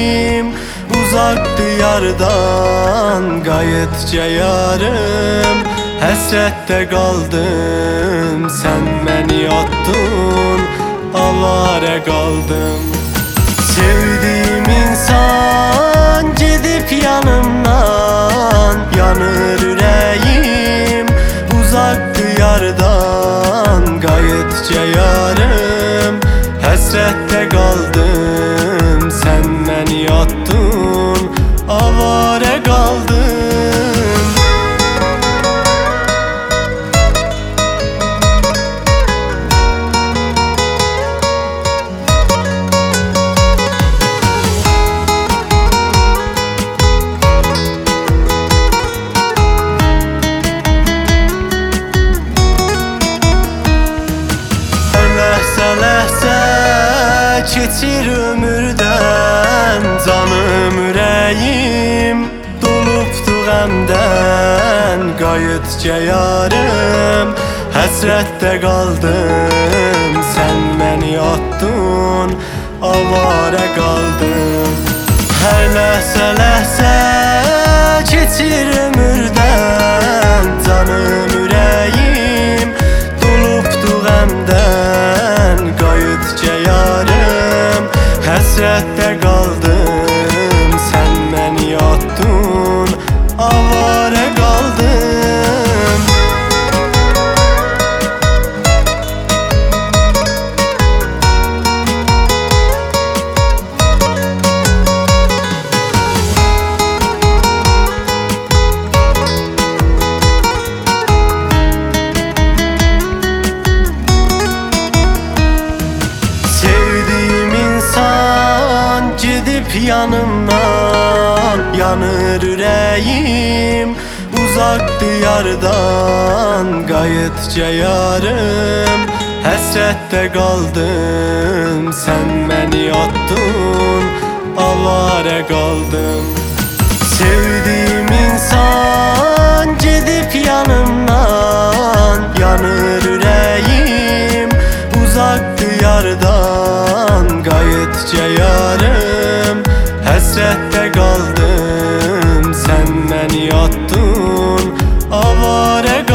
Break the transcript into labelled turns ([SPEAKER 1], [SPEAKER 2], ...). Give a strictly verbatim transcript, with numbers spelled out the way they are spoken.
[SPEAKER 1] yüreğim uzak diyardan gayetçe yarım. Həsrətdə qaldım, sen beni attın, avare qaldım. Sevdiğim insan gidip yanımdan, yanır yüreğim uzak diyardan gayetçe yarım. Həsrətdə qaldım, sen beni attın, avare qaldım. Keçir ömürdən canım yüreğim, dolubdu qəmdən qayıtca yarım. Həsrətdə qaldım, sen beni attın, avare qaldım. Hər ləhsə ləhsə keçir ömürdən canım yüreğim, dolubdu qəmdən qayıtca yarım. Həsrətdə qaldım, sen beni attın, avare qaldım. Yanımdan yanır yüreğim uzak diyardan gayetçe yarım. Həsrətdə qaldım, sen beni attın, avare qaldım. Sevdiğim insan gidip yanımdan, yanır yüreğim uzak diyardan gayetçe yarım. Həsrətdə qaldım, sen beni attın, avare